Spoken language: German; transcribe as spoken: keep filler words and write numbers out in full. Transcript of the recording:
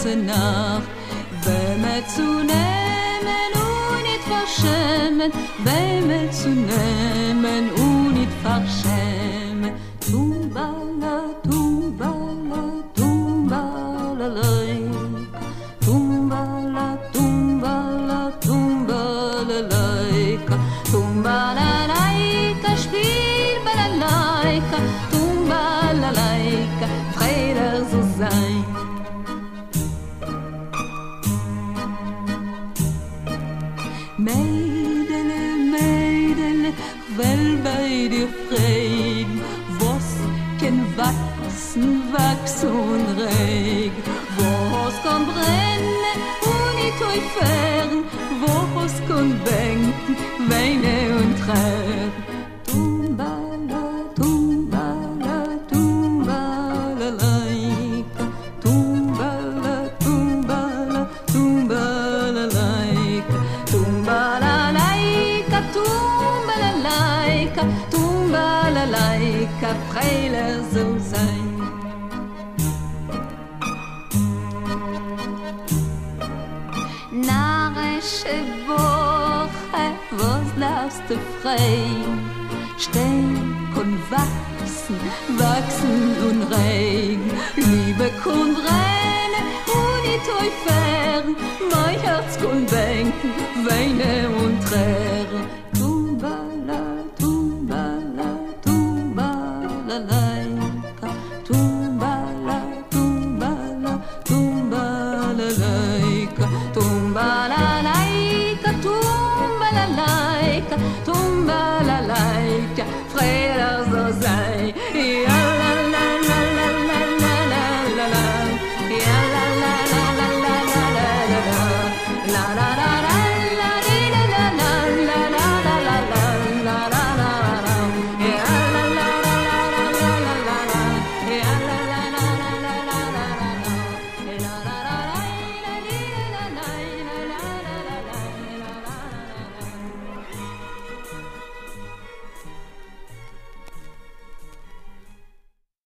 ganze Nacht. Wenn wir zu nehmen und nicht verschämen, wenn wir zu nehmen und nicht verschämen. Tumbala, tumbala, tumbala-laika, tumbala, tumbala, tumbala-laika, tumbala-laika, spiel balalaika, tumbala-laika, Freude so sein. Mädele, Mädele, will bei dir fragen, was kann wachsen, wachsen und regen, was kann brennen und nicht euch fern, was kann denken, weinen und tränen. Tumbala, tumbala, tumbala-laika, tumbala, tumbala, tumbala-laika, tumbala-laika, tumbala-laika, tumbala-laika, Freile so sein. Narische Woche, was darfst du frei? Stehen und wachsen, wachsen und regen, Liebe kann brennen und nicht euch fern, mein Herz kann denken, weinen und tränen.